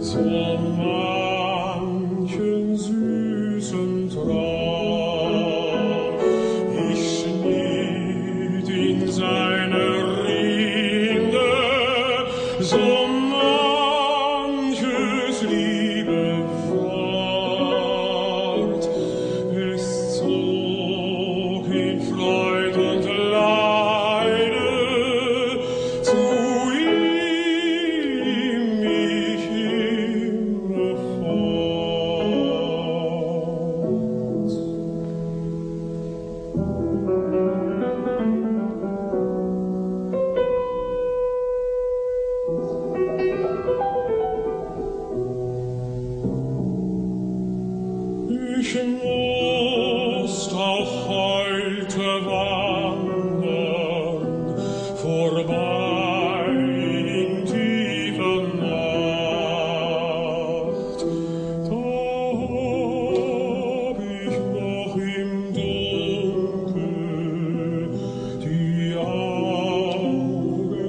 so manchen süßen Traum. Ich schnitt in seine Rinde so manches liebe Wort. Es zog in Freud und Leide zu ihm mich immerfort. Ich muss auch heute wandern, vorbei in tiefer Nacht. Da hab ich noch im Dunkel die Augen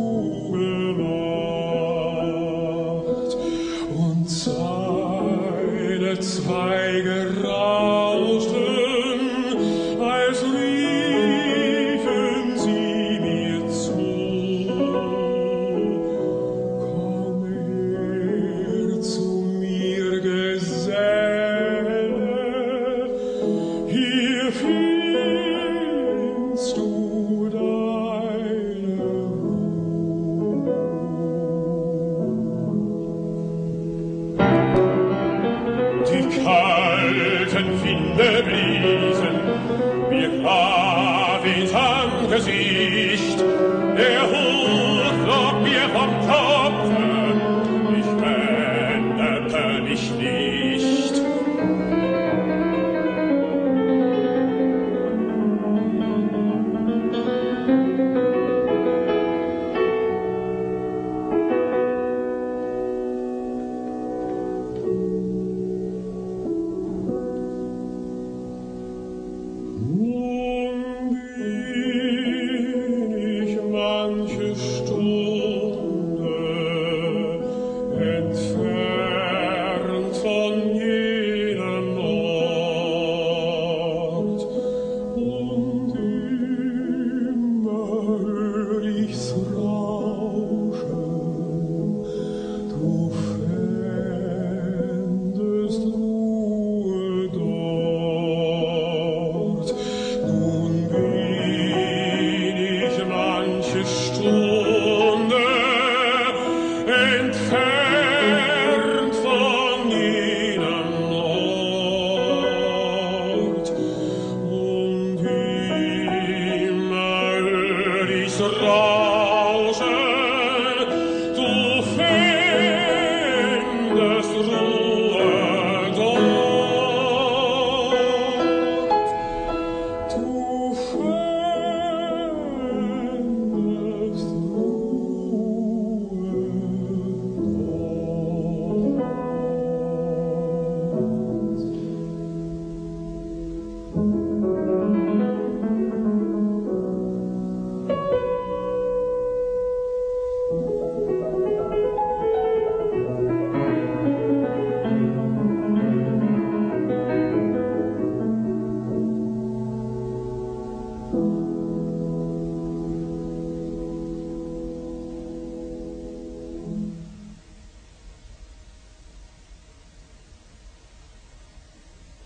zugemacht und seine Zweige rauschten, als riefen sie mir zu. Komm her zu mir, Geselle, hier findest du deine Ruhe. Die kalten Winde blieben